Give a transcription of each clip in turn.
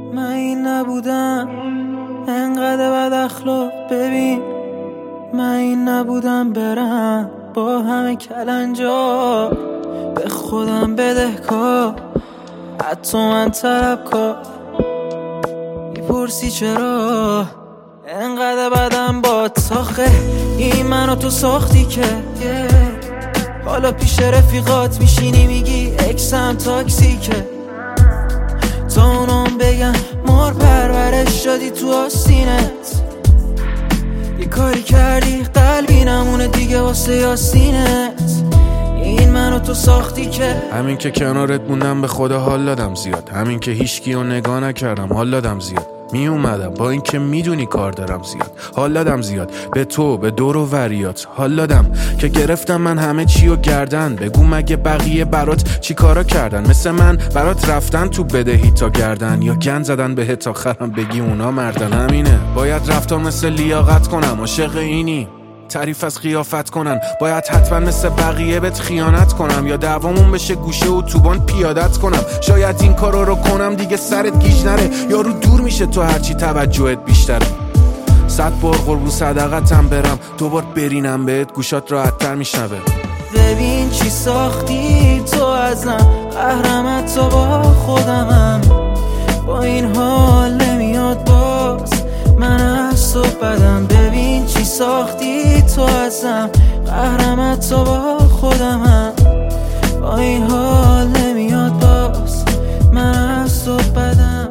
من این نبودم انقدر بد اخلاق. ببین من این نبودم برم با همه کلنجا به خودم بدهکار، حتی من طلبکار. میپرسی چرا انقدر بدم با تاخه، این منو تو ساختی که حالا پیش رفیقات میشینی میگی اکسم تاکسیکه، تا اونام بگن مار پرورش شدی تو آستینت. یه کاری کردی قلبی نمونه دیگه واسه یاسینت، این منو تو ساختی که. همین که کنارت موندم به خدا حال دادم زیاد، همین که هیچکیو نگاه نکردم حال دادم زیاد. می اومدم با این که میدونی کار دارم زیاد، حال دادم زیاد به تو به دور و وریات. حال دادم که گرفتم من همه چیو گردن، بگو مگه بقیه برات چی کارا کردن؟ مثل من برات رفتن تو بدهی تا گردن، یا گند زدن بهت آخرم بگی اونا مردن. همینه باید رفتار مثل لیاقت کنم، عاشق اینی تعریف از قیافت کنن، باید حتما مثل بقیه بهت خیانت کنم، یا دعوامون بشه گوشه و توبان پیادت کنم. شاید این کارا رو کنم دیگه سرت گیج نره، یارو دور میشه تو هرچی توجهت بیشتره. 100 بار قربون صدقتم برم، دوبار برینم بهت گوشات راحت‌تر میشنوه. ببین چی ساختی تو ازم، قهرمت تو با خودمم، با این حال نمیاد باز من از تو بدم. ببین چی ساختی تو ازم، قهرمت تو با خودمم، با این حال نمیاد باز من از تو بدم.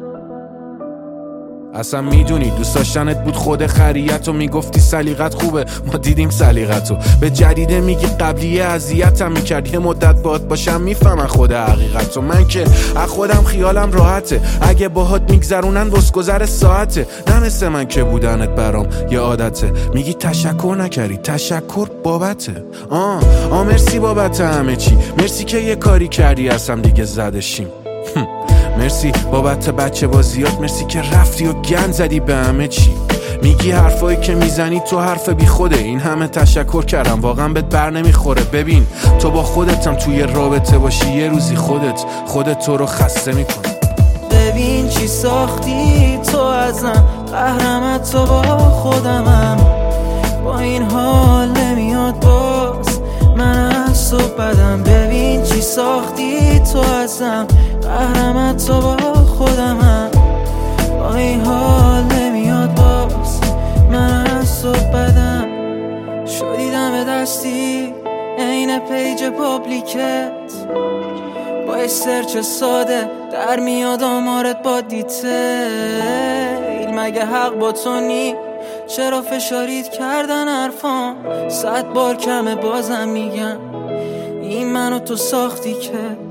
اصلا میدونی دوست داشتنت بود خود خریت و میگفتی سلیقت خوبه، ما دیدیم سلیقتو. به جدیده میگی قبلیه اذیتم میکرد، یه مدت باهات باشم میفهمن خود حقیقتو. من که از خودم خیالم راحته، اگه باهات میگذرونن وسگذر ساعته. نه مثل من که بودنت برام یه عادته، میگی تشکر نکردی، تشکر بابته. مرسی بابت همه چی، مرسی که یه کاری کردی اصلا دیگه زدشیم. مرسی بابت بچه بازیات، مرسی که رفتی و گند زدی به همه چی. میگی حرفایی که میزنی تو حرف بی خوده، این همه تشکر کردم واقعا بهت بر نمیخوره. ببین تو با خودتم توی رابطه باشی یه روزی خودت تو رو خسته میکنه. ببین چی ساختی تو ازم، قهرمت تو با خودمم، با این حال نمیاد باز من از تو بدم. ببین چی ساختی تو ازم، قهرمت تو با خودمم، با این حال نمیاد باز من از تو بدم. شدی دم دستی عین پیج پابلیکت، با سرچ ساده در میاد آمارت با دیتیل. مگه حق با تو نی؟ چرا فشارید کردن حرفام؟ 100 بار کمه بازم میگم این منو تو ساختی که.